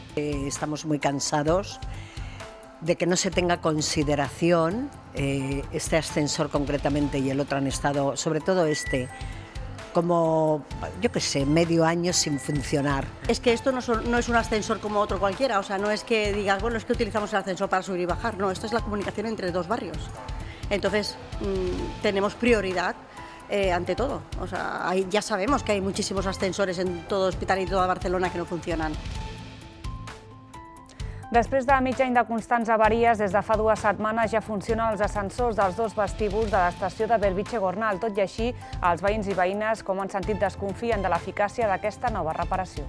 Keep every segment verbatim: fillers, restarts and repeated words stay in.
Eh, estamos muy cansados de que no se tenga consideración eh, este ascensor concretamente y el otro han estado, sobre todo este, como, yo qué sé, medio año sin funcionar. Es que esto no, son, no es un ascensor como otro cualquiera, o sea, no es que digas, bueno, es que utilizamos el ascensor para subir y bajar, no, esto es la comunicación entre dos barrios. Entonces, mmm, tenemos prioridad eh, ante todo. O sea, hay, ya sabemos que hay muchísimos ascensores en todo Hospital y toda Barcelona que no funcionan. Després de mig any de constants avaries, des de fa dues setmanes ja funcionen els ascensors dels dos vestíbuls de l'estació de Belvitge-Gornal. Tot i així, els veïns i veïnes, com han sentit, desconfien de l'eficàcia d'aquesta nova reparació.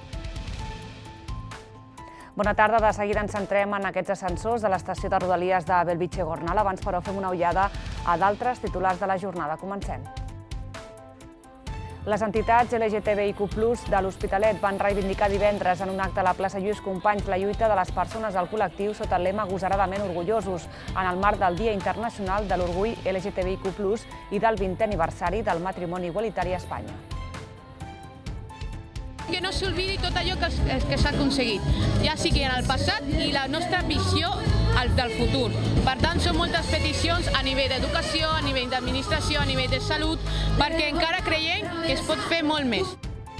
Bona tarda, de seguida ens centrem en aquests ascensors de l'estació de Rodalies de Belvitge-Gornal. Abans, però, fem una ullada a d'altres titulars de la jornada. Comencem. Les entitats L G T B I Q plus de l'Hospitalet van reivindicar divendres en un acte a la plaça Lluís Companys la lluita de les persones del col·lectiu sota el lema Agosaradament orgullosos, en el marc del Dia Internacional de l'Orgull L G T B I Q plus i del vintè aniversari del matrimoni igualitari a Espanya. Que no s'olvidi tot allò que, que s'ha aconseguit, ja sigui en el passat i la nostra visió del futur. Per tant, són moltes peticions a nivell d'educació, a nivell d'administració, a nivell de salut, perquè encara creiem que es pot fer molt més.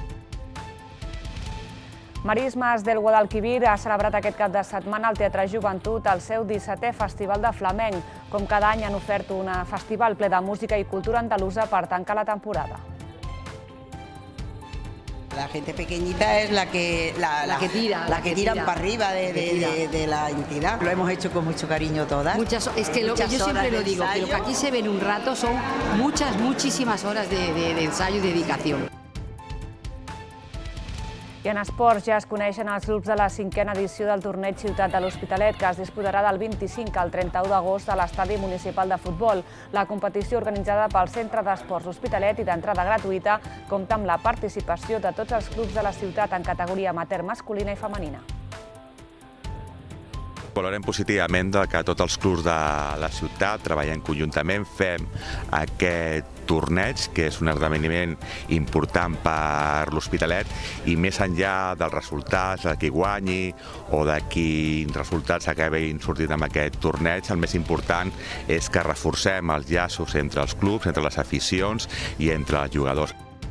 Marismes del Guadalquivir ha celebrat aquest cap de setmana al Teatre Joventut el seu dissetè Festival de Flamenc. Com cada any han ofert un festival ple de música i cultura andalusa per tancar la temporada. La gente pequeñita es la que, la, la, la que, tira, la que, que tiran tira. para arriba de, de, de, de la entidad. Lo hemos hecho con mucho cariño todas. Muchas, es que lo, yo siempre lo digo, que lo que aquí se ve en un rato son muchas, muchísimas horas de, de, de ensayo y dedicación. I en esports ja es coneixen els grups de la cinquena edició del torneig Ciutat de l'Hospitalet, que es disputarà del vint-i-cinc al trenta-u d'agost a l'estadi municipal de futbol. La competició organitzada pel Centre d'Esports Hospitalet i d'entrada gratuïta compta amb la participació de tots els clubs de la ciutat en categoria amateur masculina i femenina. Valorem positivament que tots els clubs de la ciutat treballen conjuntament, fem aquest torneig, que és un esdeveniment important per l'Hospitalet, i més enllà dels resultats, de qui guanyi o de quins resultats acabin sortint amb aquest torneig, el més important és que reforcem els llaços entre els clubs, entre les aficions i entre els jugadors.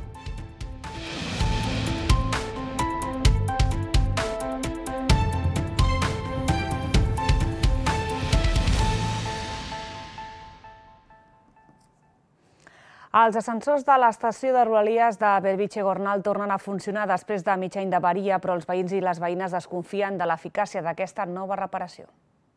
Els ascensors de l'estació de Rodalies de Belvitge-Gornal tornen a funcionar després de mig any d'avaria, però els veïns i les veïnes desconfien de l'eficàcia d'aquesta nova reparació.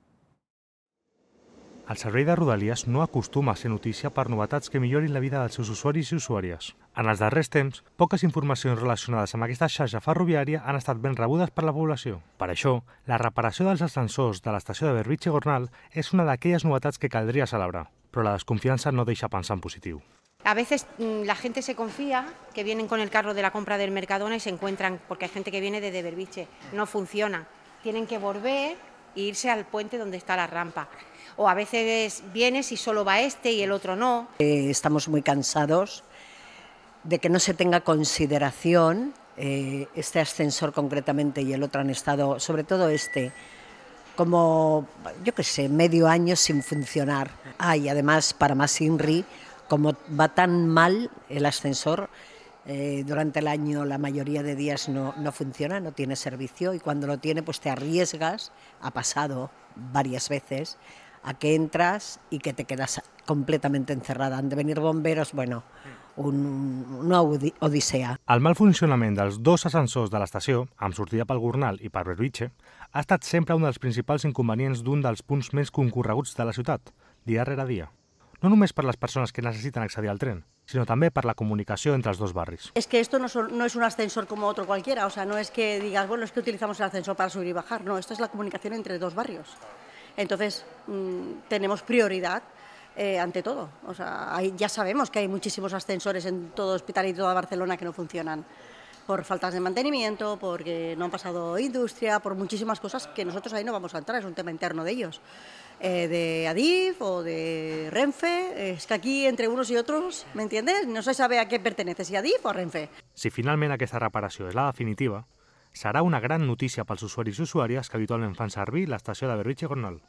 El servei de Rodalies no acostuma a ser notícia per novetats que millorin la vida dels seus usuaris i usuàries. En els darrers temps, poques informacions relacionades amb aquesta xarxa ferroviària han estat ben rebudes per la població. Per això, la reparació dels ascensors de l'estació de Belvitge-Gornal és una d'aquelles novetats que caldria celebrar, però la desconfiança no deixa pensar en positiu. A veces la gente se confía, que vienen con el carro de la compra del Mercadona y se encuentran, porque hay gente que viene desde Belvitge, no funciona. Tienen que volver e irse al puente donde está la rampa. O a veces vienes y solo va este y el otro no. Eh, estamos muy cansados de que no se tenga consideración eh, este ascensor concretamente y el otro han estado, sobre todo este, como, yo qué sé, medio año sin funcionar. Ah, y además, para más INRI, como va tan mal el ascensor, eh, durante el año la mayoría de días no, no funciona, no tiene servicio, y cuando lo tiene pues te arriesgas, ha pasado varias veces, a que entras y que te quedas completamente encerrada. Han de venir bomberos, bueno, un, una odissea. El mal funcionament dels dos ascensors de l'estació, amb sortida pel Gornal i per Belvitge, ha estat sempre un dels principals inconvenients d'un dels punts més concorreguts de la ciutat, dia rere dia. No només per les persones que necessiten accedir al tren, sino també per la comunicació entre els dos barris. Es que esto no, son, no es un ascensor como otro cualquiera, o sea, no es que digas, bueno, es que utilizamos el ascensor para subir y bajar, no, esto es la comunicación entre dos barrios. Entonces, mmm, tenemos prioridad eh, ante todo. O sea, hay, ya sabemos que hay muchísimos ascensores en todo Hospital y toda Barcelona que no funcionan por faltas de mantenimiento, porque no han pasado industria, por muchísimas cosas que nosotros ahí no vamos a entrar, es un tema interno de ellos. Eh, de Adif o de Renfe, es que aquí entre unos y otros, ¿me entiendes? No se sabe a qué pertenece, si a Adif o a Renfe. Si finalment aquesta reparació és la definitiva, Serà una gran notícia pels usuaris i usuàries que habitualment fan servir l'estació de Bellvitge-Gornal.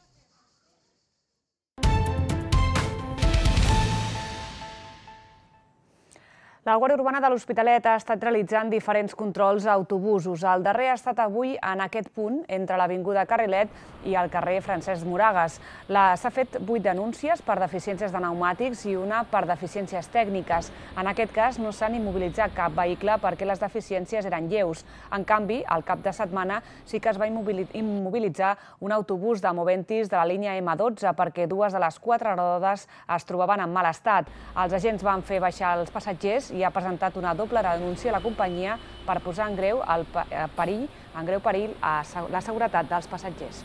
La Guàrdia Urbana de l'Hospitalet ha estat realitzant diferents controls a autobusos. El darrer ha estat avui en aquest punt, entre l'Avinguda Carrilet i el carrer Francesc Moragas. S'ha fet vuit denúncies per deficiències de pneumàtics i una per deficiències tècniques. En aquest cas no s'han immobilitzat cap vehicle perquè les deficiències eren lleus. En canvi, al cap de setmana sí que es va immobilitzar un autobús de Moventis de la línia ema dotze perquè dues de les quatre rodes es trobaven en mal estat. Els agents van fer baixar els passatgers i ha presentat una doble denúncia a la companyia per posar en greu perill, en greu perill a la seguretat dels passatgers.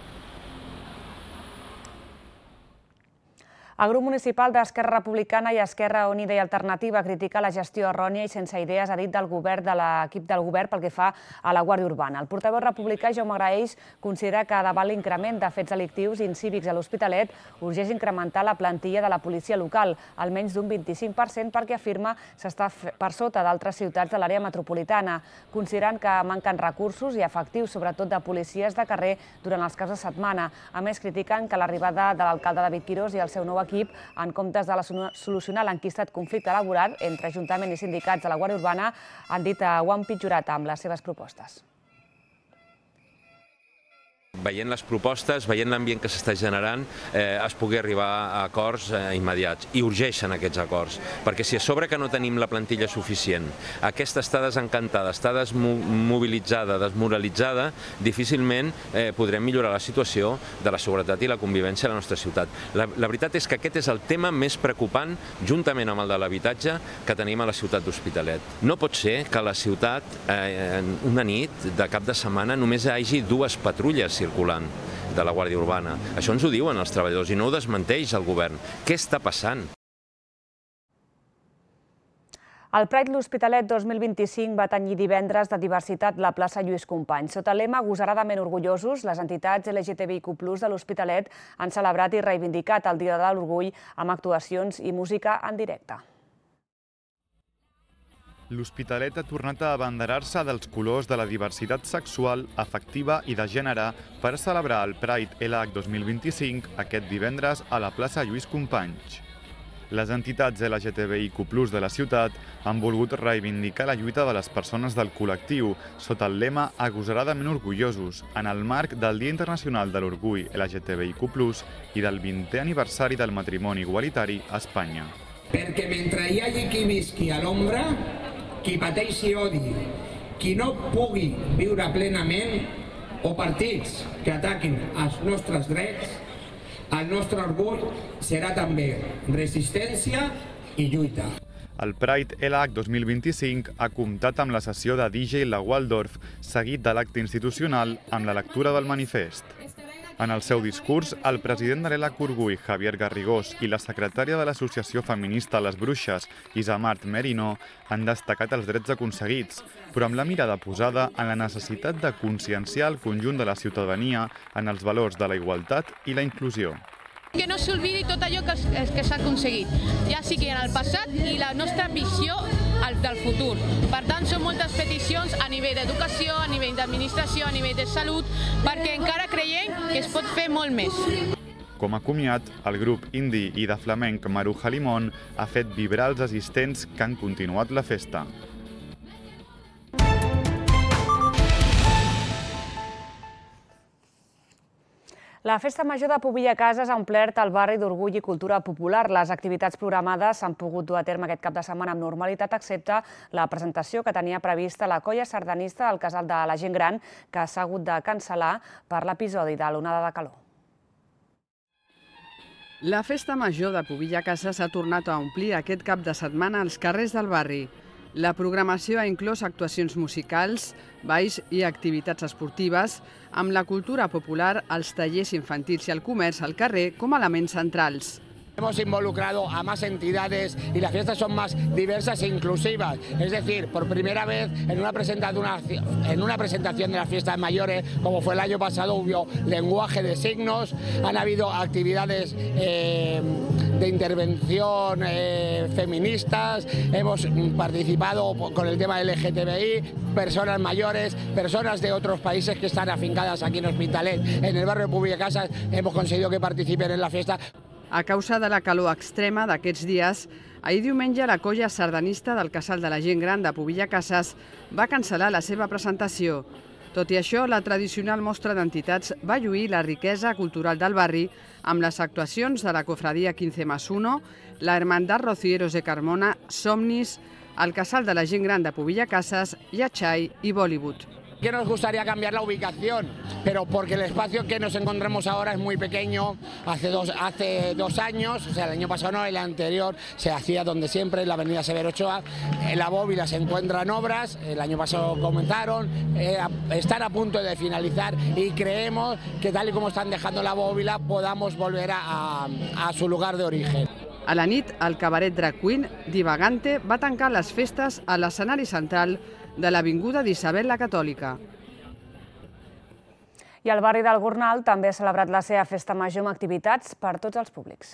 El grup municipal d'Esquerra Republicana i Esquerra Unida i Alternativa critica la gestió errònia i sense idees, ha dit, del govern de l'equip del govern pel que fa a la Guàrdia Urbana. El portaveu republicà, Jaume Graells, considera que davant l'increment de fets delictius i incívics a l'Hospitalet urgeix incrementar la plantilla de la policia local, almenys d'un vint-i-cinc per cent, perquè afirma s'està per sota d'altres ciutats de l'àrea metropolitana, considerant que manquen recursos i efectius, sobretot de policies de carrer, durant els caps de setmana. A més, critiquen que l'arribada de l'alcalde David Quirós i el seu nou equip, en comptes de solucionar l'enquistat conflicte laboral entre Ajuntament i sindicats de la Guàrdia Urbana, han dit que ho han empitjorat amb les seves propostes. Veient les propostes, veient l'ambient que s'està generant, es pugui arribar a acords immediats. I urgeixen aquests acords, perquè si a sobre que no tenim la plantilla suficient, aquesta està desencantada, està desmobilitzada, desmoralitzada, difícilment podrem millorar la situació de la seguretat i la convivència a la nostra ciutat. La veritat és que aquest és el tema més preocupant, juntament amb el de l'habitatge, que tenim a la ciutat d'Hospitalet. No pot ser que a la ciutat, una nit de cap de setmana, només hi hagi dues patrulles circulant de la Guàrdia Urbana. Això ens ho diuen els treballadors i no ho desmenteix el govern. Què està passant? El Pride l'Hospitalet dos mil vint-i-cinc va tenyir divendres de diversitat la plaça Lluís Companys. Sota el lema Agosaradament orgullosos, les entitats L G T B I Q plus de l'Hospitalet han celebrat i reivindicat el Dia de l'Orgull amb actuacions i música en directe. L'Hospitalet ha tornat a abanderar-se dels colors de la diversitat sexual, afectiva i de gènere per celebrar el Pride L H dos mil vint-i-cinc aquest divendres a la plaça Lluís Companys. Les entitats L G T B I Q plus de la ciutat han volgut reivindicar la lluita de les persones del col·lectiu sota el lema Agosaradament orgullosos en el marc del Dia Internacional de l'Orgull L G T B I Q plus i del vintè aniversari del matrimoni igualitari a Espanya. Perquè mentre hi hagi qui visqui a l'ombra, qui pateixi odi, qui no pugui viure plenament, o partits que ataquin els nostres drets, el nostre orgull serà també resistència i lluita. El Pride L H dos mil vint-i-cinc ha comptat amb la sessió de D J La Waldorf, seguit de l'acte institucional amb la lectura del manifest. En el seu discurs, el president de l'L H Orgull, Javier Garrigós, i la secretària de l'associació feminista Les Bruixes, Isamart Merino, han destacat els drets aconseguits, però amb la mirada posada en la necessitat de conscienciar el conjunt de la ciutadania en els valors de la igualtat i la inclusió. Que no s'oblidi tot allò que s'ha aconseguit, ja sigui en el passat i la nostra visió del futur. Per tant, són moltes peticions a nivell d'educació, a nivell d'administració, a nivell de salut, perquè encara creiem que es pot fer molt més. Com a comiat, el grup indi i de flamenc Maruja Limón ha fet vibrar els assistents que han continuat la festa. La Festa Major de Pobilla Cases ha omplert el barri d'orgull i cultura popular. Les activitats programades s'han pogut dur a terme aquest cap de setmana amb normalitat, excepte la presentació que tenia prevista la colla sardanista del Casal de la Gent Gran, que s'ha hagut de cancel·lar per l'episodi de l'onada de calor. La Festa Major de Pobilla Cases s'ha tornat a omplir aquest cap de setmana als carrers del barri. La programació ha inclòs actuacions musicals, balls i activitats esportives, amb la cultura popular, els tallers infantils i el comerç al carrer com a elements centrals. Hemos involucrado a más entidades y las fiestas son más diversas e inclusivas. Es decir, por primera vez en una presentación, en una presentación de las fiestas mayores, como fue el año pasado, hubo lenguaje de signos, han habido actividades eh, de intervención eh, feministas, hemos participado con el tema L G T B I, personas mayores, personas de otros países que están afincadas aquí en Hospitalet, en el barrio de Pubillacases, hemos conseguido que participen en la fiesta. A causa de la calor extrema d'aquests dies, ahir diumenge la colla sardanista del Casal de la Gent Gran de Pubillacases va cancel·lar la seva presentació. Tot i això, la tradicional mostra d'entitats va lluir la riquesa cultural del barri amb les actuacions de la Cofradia quince más uno, la Hermandad Rocieros de Carmona, Somnis, el Casal de la Gent Gran de Pubillacases, Yachai y Bollywood. Que nos gustaría cambiar la ubicación, pero porque el espacio que nos encontramos ahora es muy pequeño. Hace dos, hace dos años, o sea, el año pasado no, el anterior, se hacía donde siempre, en la avenida Severo Ochoa. En la bóveda se encuentran obras, el año pasado comenzaron, eh, están a punto de finalizar y creemos que tal y como están dejando la bóveda podamos volver a, a, a su lugar de origen. A la nit, el cabaret Drag Queen Divagante va tancar les festes a l'escenari central de l'Avinguda d'Isabel la Catòlica. I el barri del Gornal també ha celebrat la seva festa major amb activitats per a tots els públics.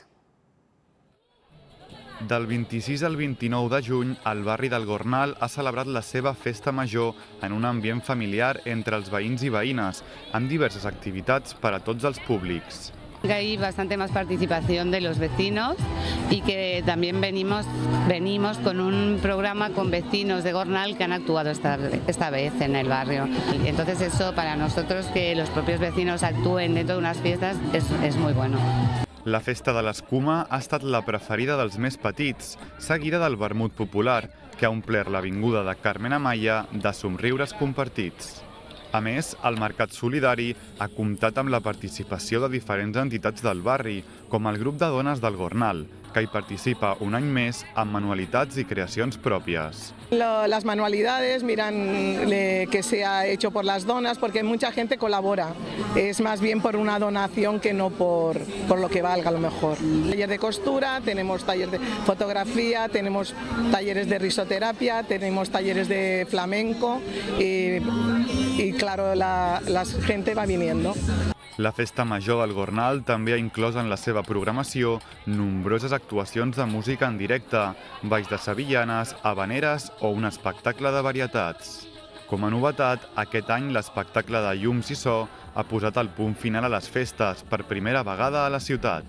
Del vint-i-sis al vint-i-nou de juny, el barri del Gornal ha celebrat la seva festa major en un ambient familiar entre els veïns i veïnes, amb diverses activitats per a tots els públics. Hay bastante más participación de los vecinos y que también venimos, venimos con un programa con vecinos de Gornal que han actuado esta, esta vez en el barrio. Entonces eso para nosotros, que los propios vecinos actúen dentro de unas fiestas, es, es muy bueno. La festa de l'Escuma ha estat la preferida dels més petits, seguida del vermut popular, que ha omplert l'avinguda de Carmen Amaya de somriures compartits. A més, el Mercat Solidari ha comptat amb la participació de diferents entitats del barri, com el grup de dones del Gornal, que hi participa un any més amb manualitats i creacions pròpies. Las manualidades miran que sea hecho por las donas, porque mucha gente colabora. Es más bien por una donación que no por, por lo que valga a lo mejor. Taller de costura, tenemos talleres de fotografía, tenemos talleres de risoterapia, tenemos talleres de flamenco y, y claro, la, la gente va viniendo. La Festa Major del Gornal també ha inclòs en la seva programació nombroses actuacions de música en directe, balls de sevillanes, habaneres o un espectacle de varietats. Com a novetat, aquest any l'espectacle de llums i so ha posat el punt final a les festes per primera vegada a la ciutat.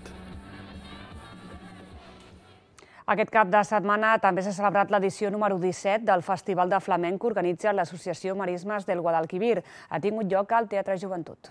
Aquest cap de setmana també s'ha celebrat l'edició número disset del Festival de Flamenc que organitza l'Associació Marismes del Guadalquivir. Ha tingut lloc al Teatre Joventut.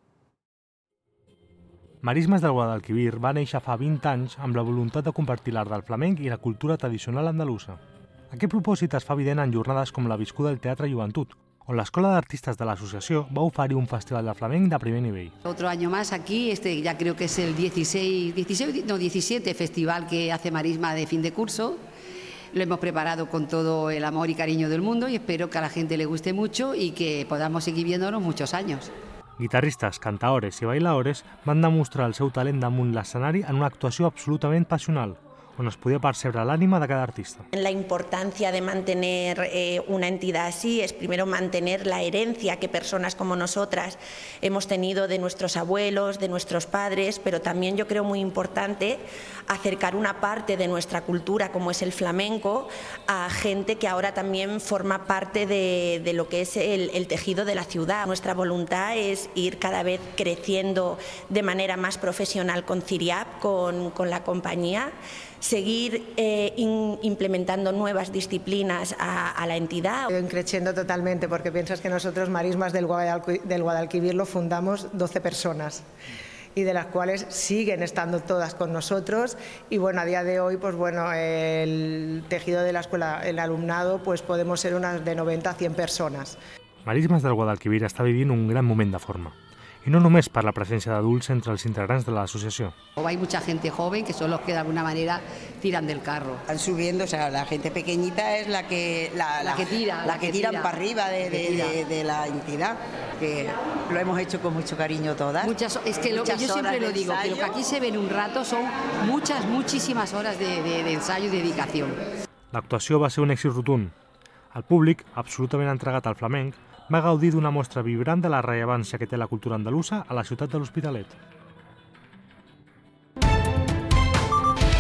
Marismes del Guadalquivir va néixer fa vint anys amb la voluntat de compartir l'art del flamenc i la cultura tradicional andalusa. Aquest propòsit es fa evident en jornades com la viscuda del Teatre Joventut, on l'Escola d'Artistes de l'Associació va oferir un festival de flamenc de primer nivell. Otro año más aquí, este ya creo que es el dieciséis, dieciséis, no, diecisiete festival que hace Marisma de fin de curso. Lo hemos preparado con todo el amor y cariño del mundo y espero que a la gente le guste mucho y que podamos seguir viéndonos muchos años. Guitarristes, cantaores i bailaores van demostrar el seu talent damunt l'escenari en una actuació absolutament passional, on es podia percebre l'ànima de cada artista. La importancia de mantener eh, una entidad así es primero mantener la herencia que personas como nosotras hemos tenido de nuestros abuelos, de nuestros padres, pero también yo creo muy importante acercar una parte de nuestra cultura, como es el flamenco, a gente que ahora también forma parte de, de lo que es el, el tejido de la ciudad. Nuestra voluntad es ir cada vez creciendo de manera más profesional con CIRIAP, con, con la compañía, seguir eh, in, implementando nuevas disciplinas a, a la entidad. Creciendo totalmente, porque piensas que nosotros Marismas del, Guadalqu del Guadalquivir lo fundamos doce personas y de las cuales siguen estando todas con nosotros y bueno, a día de hoy pues bueno, el tejido de la escuela, el alumnado, pues podemos ser unas de noventa a cien personas. Marismes del Guadalquivir està vivint un gran moment de forma. Y no només per la presència d'adults entre els integrants de l'associació. Hay mucha gente joven que son los que de alguna manera tiran del carro. Están subiendo, o sea, la gente pequeñita es la que la, la, la que tira, la, la que, que tiran tira, para arriba de, de, de, de la entidad, que lo hemos hecho con mucho cariño todas. Muchas, es que lo que yo siempre lo digo, que lo que aquí se ve en un rato son muchas, muchísimas horas de, de, de ensayo y dedicación. L'actuació va ser un èxit rotund. El públic, absolutament entregat al flamenc, va gaudir d'una mostra vibrant de la rellevància que té la cultura andalusa a la ciutat de l'Hospitalet.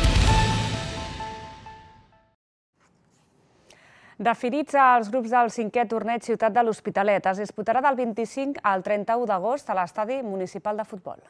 Referits als grups del cinquè torneig Ciutat de l'Hospitalet, es disputarà del vint-i-cinc al trenta-u d'agost a l'estadi municipal de futbol.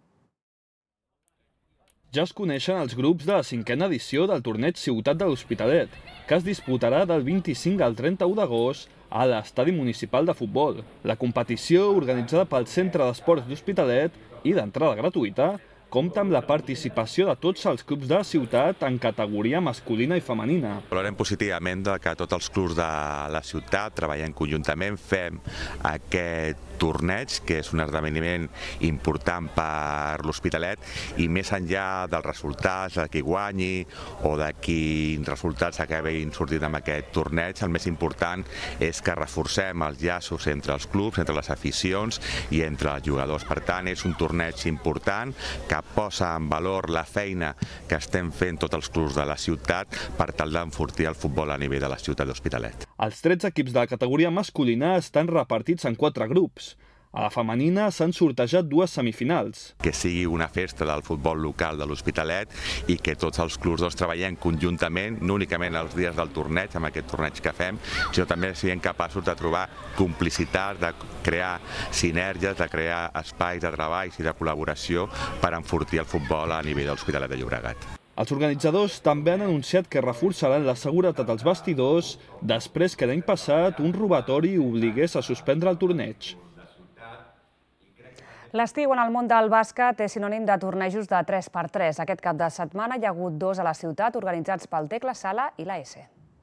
Ja es coneixen els grups de la cinquena edició del torneig Ciutat de l'Hospitalet, que es disputarà del vint-i-cinc al trenta-u d'agost a l'estadi municipal de futbol. La competició, organitzada pel Centre d'Esports d'Hospitalet i d'entrada gratuïta, compta amb la participació de tots els clubs de la ciutat en categoria masculina i femenina. Valorem positivament que tots els clubs de la ciutat treballen conjuntament, fem aquest torneig, que és un esdeveniment important per l'Hospitalet, i més enllà dels resultats, de qui guanyi o de quins resultats acabin sortint amb aquest torneig, el més important és que reforcem els llaços entre els clubs, entre les aficions i entre els jugadors. Per tant, és un torneig important que posa en valor la feina que estem fent tots els clubs de la ciutat per tal d'enfortir el futbol a nivell de la ciutat d'Hospitalet. Els tretze equips de la categoria masculina estan repartits en quatre grups. A la femenina s'han sortejat dues semifinals. Que sigui una festa del futbol local de l'Hospitalet i que tots els clubs doncs, treballem conjuntament, no únicament els dies del torneig, amb aquest torneig que fem, sinó també siguem capaços de trobar complicitats, de crear sinergies, de crear espais de treball i de col·laboració per enfortir el futbol a nivell de l'Hospitalet de Llobregat. Els organitzadors també han anunciat que reforçaran la seguretat als vestidors després que l'any passat un robatori obligués a suspendre el torneig. L'estiu en el món del bàsquet és sinònim de tornejos de tres per tres. Aquest cap de setmana hi ha hagut dos a la ciutat organitzats pel Tecla Sala i l'A S.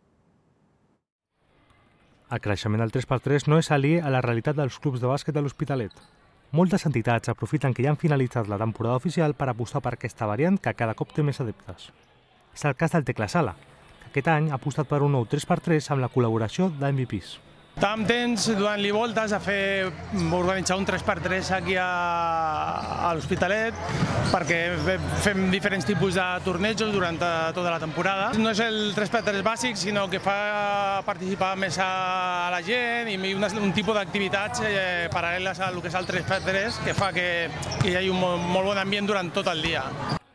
El creixement del tres per tres no és aliè a la realitat dels clubs de bàsquet de l'Hospitalet. Moltes entitats aprofiten que ja han finalitzat la temporada oficial per apostar per aquesta variant que cada cop té més adeptes. És el cas del Tecla Sala, que aquest any ha apostat per un nou tres per tres amb la col·laboració d'M V Ps. Estàvem temps, donant-li voltes, a fer, organitzar un tres per tres aquí a, a l'Hospitalet perquè fem diferents tipus de tornejos durant tota la temporada. No és el tres per tres bàsic, sinó que fa participar més a la gent i un, un tipus d'activitats eh, paral·leles al que és el tres per tres que fa que, que hi hagi un molt, molt bon ambient durant tot el dia.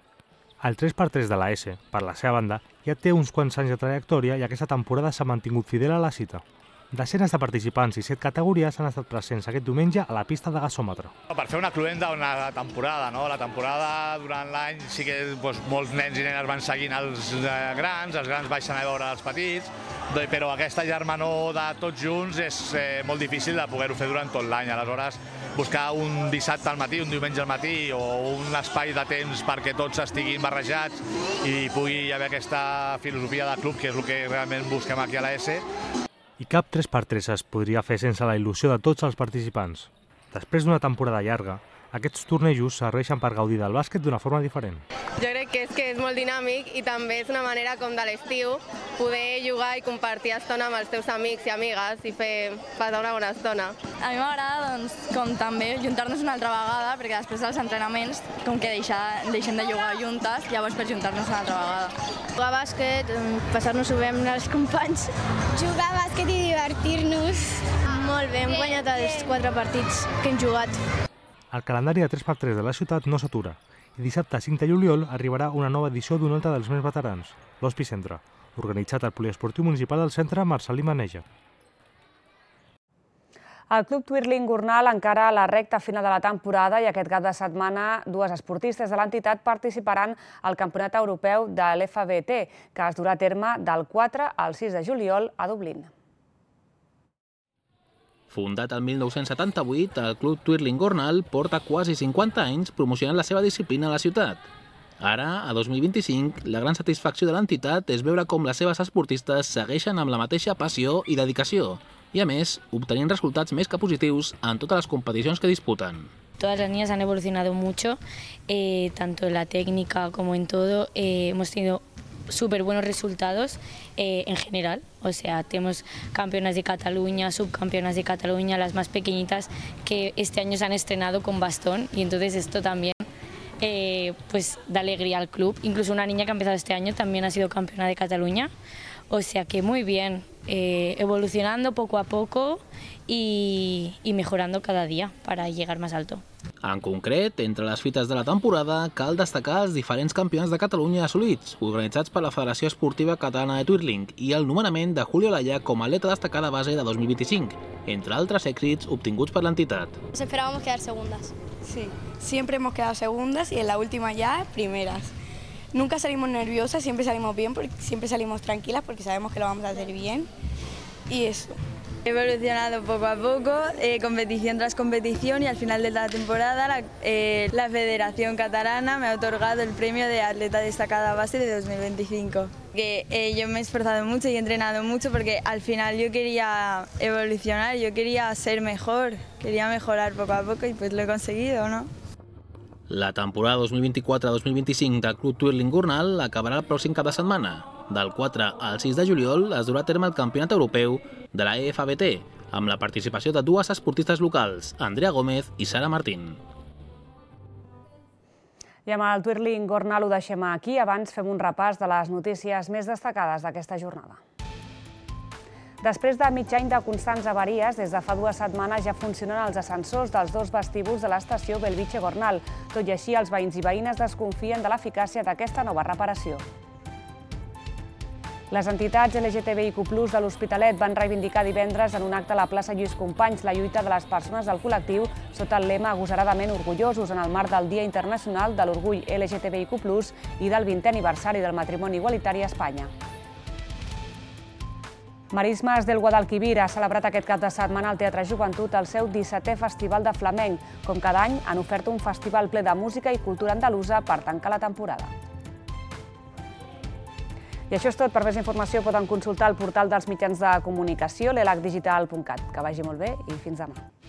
El tres per tres de l'A S, per la seva banda, ja té uns quants anys de trajectòria i aquesta temporada s'ha mantingut fidel a la cita. Desenes de participants i set categories han estat presents aquest diumenge a la pista de gasòmetre. Per fer una cluenda una temporada, no? La temporada durant l'any sí que doncs, molts nens i nenes van seguint els grans, els grans baixen a veure els petits, però aquesta germanor de tots junts és eh, molt difícil de poder-ho fer durant tot l'any. Aleshores, buscar un dissabte al matí, un diumenge al matí o un espai de temps perquè tots estiguin barrejats i pugui haver aquesta filosofia de club, que és el que realment busquem aquí a l'A S. I cap tres per tres es podria fer sense la il·lusió de tots els participants. Després d'una temporada llarga, aquests tornejos serveixen per gaudir del bàsquet d'una forma diferent. Jo crec que és que és molt dinàmic i també és una manera com de l'estiu poder jugar i compartir estona amb els teus amics i amigues i fer passar una bona estona. A mi m'agrada doncs, com també juntar-nos una altra vegada perquè després dels entrenaments com que deixar, deixem de jugar juntes, llavors per juntar-nos una altra vegada. Jugar a bàsquet, passar-nos-ho bé amb els companys. Jugar a bàsquet i divertir-nos. Molt bé, hem guanyat els quatre partits que hem jugat. El calendari de tres per tres de la ciutat no s'atura i dissabte cinc de juliol arribarà una nova edició d'un altre dels més veterans, l'Hospi Centre, organitzat al Poliesportiu Municipal del Centre Marcelí Maneja. El Club Twirling Gornal encara a la recta final de la temporada i aquest cap de setmana dues esportistes de l'entitat participaran al Campionat Europeu de l'F B T, que es durà a terme del quatre al sis de juliol a Dublín. Fundat el mil nou-cents setanta-vuit, el Club Twirling Gornal porta quasi cinquanta anys promocionant la seva disciplina a la ciutat. Ara, a dos mil vint-i-cinc, la gran satisfacció de l'entitat és veure com les seves esportistes segueixen amb la mateixa passió i dedicació i, a més, obtenint resultats més que positius en totes les competicions que disputen. Todas las niñas han evolucionado mucho, eh, tanto en la técnica como en todo. Eh, hemos tenido súper buenos resultados eh, en general, o sea, tenemos campeonas de Cataluña, subcampeonas de Cataluña, las más pequeñitas que este año se han estrenado con bastón y entonces esto también eh, pues da alegría al club. Incluso una niña que ha empezado este año también ha sido campeona de Cataluña, o sea que muy bien, eh, evolucionando poco a poco y, y mejorando cada día para llegar más alto. En concret, entre les fites de la temporada, cal destacar els diferents campionats de Catalunya assolits, organitzats per la Federació Esportiva Catalana de Twirling, i el nomenament de Julio Laya com a atleta destacada base de dos mil vint-i-cinc, entre altres èxits obtinguts per l'entitat. Nos esperábamos quedar segundas. Sí, siempre hemos quedado segundas y en la última ya primeras. Nunca salimos nerviosas, siempre salimos bien, porque siempre salimos tranquilas porque sabemos que lo vamos a hacer bien. Y eso. He evolucionado poco a poco, eh, competición tras competición, y al final de la temporada la, eh, la Federación Catalana me ha otorgado el premio de atleta destacada base de dos mil veinticinco. Que, eh, yo me he esforzado mucho y he entrenado mucho porque al final yo quería evolucionar, yo quería ser mejor, quería mejorar poco a poco y pues lo he conseguido, ¿no? La temporada dos mil vint-i-quatre dos mil vint-i-cinc del Club Twirling Gornal acabarà el pròxim cap de setmana. Del quatre al sis de juliol es durà a terme el Campionat Europeu de la E F B T, amb la participació de dues esportistes locals, Andrea Gómez i Sara Martín. I amb el Twirling Gornal ho deixem aquí. Abans fem un repàs de les notícies més destacades d'aquesta jornada. Després de mig any de constants avaries, des de fa dues setmanes ja funcionen els ascensors dels dos vestíbuls de l'estació Belvitge Gornal. Tot i així, els veïns i veïnes desconfien de l'eficàcia d'aquesta nova reparació. Les entitats L G T B I Q plus de l'Hospitalet van reivindicar divendres en un acte a la plaça Lluís Companys la lluita de les persones del col·lectiu sota el lema agosaradament orgullosos en el marc del Dia Internacional de l'Orgull L G T B I Q plus i del vintè aniversari del matrimoni igualitari a Espanya. Marismes del Guadalquivir ha celebrat aquest cap de setmana al Teatre Joventut el seu dissetè Festival de Flamenc. Com cada any, han ofert un festival ple de música i cultura andalusa per tancar la temporada. I això és tot. Per més informació poden consultar el portal dels mitjans de comunicació, l'elac digital punt cat. Que vagi molt bé i fins demà.